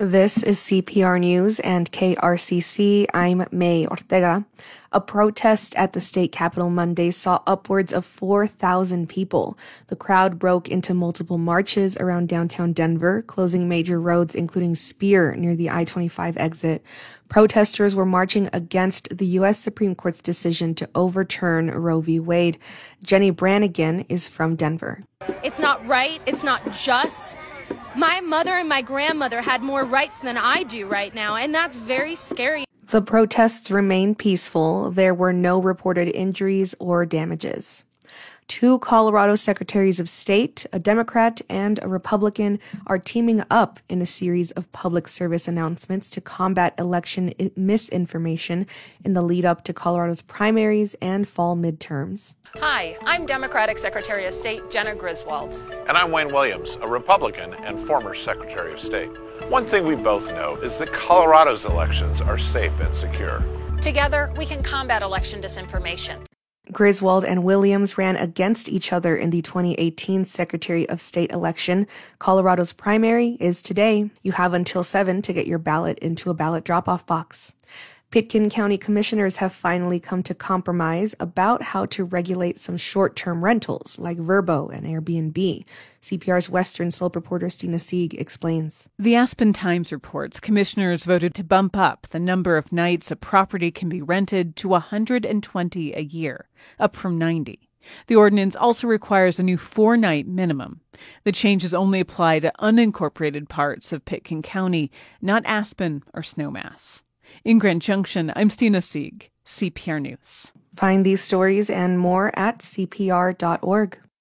This is CPR News and KRCC. I'm May Ortega. A protest at the state capitol Monday saw upwards of 4,000 people. The crowd broke into multiple marches around downtown Denver, closing major roads including Spear near the I-25 exit. Protesters were marching against the U.S. Supreme Court's decision to overturn Roe v. Wade. Jenny Brannigan is from Denver. It's not right. It's not just. My mother and my grandmother had more rights than I do right now, and that's very scary. The protests remained peaceful. There were no reported injuries or damages. Two Colorado secretaries of state, a Democrat and a Republican, are teaming up in a series of public service announcements to combat election misinformation in the lead up to Colorado's primaries and fall midterms. Hi, I'm Democratic Secretary of State Jena Griswold. And I'm Wayne Williams, a Republican and former Secretary of State. One thing we both know is that Colorado's elections are safe and secure. Together, we can combat election disinformation. Griswold and Williams ran against each other in the 2018 Secretary of State election. Colorado's primary is today. You have until 7 to get your ballot into a ballot drop-off box. Pitkin County commissioners have finally come to compromise about how to regulate some short-term rentals like Vrbo and Airbnb. CPR's Western Slope reporter Stina Sieg explains. The Aspen Times reports commissioners voted to bump up the number of nights a property can be rented to 120 a year, up from 90. The ordinance also requires a new 4-night minimum. The changes only apply to unincorporated parts of Pitkin County, not Aspen or Snowmass. In Grand Junction, I'm Stina Sieg, CPR News. Find these stories and more at cpr.org.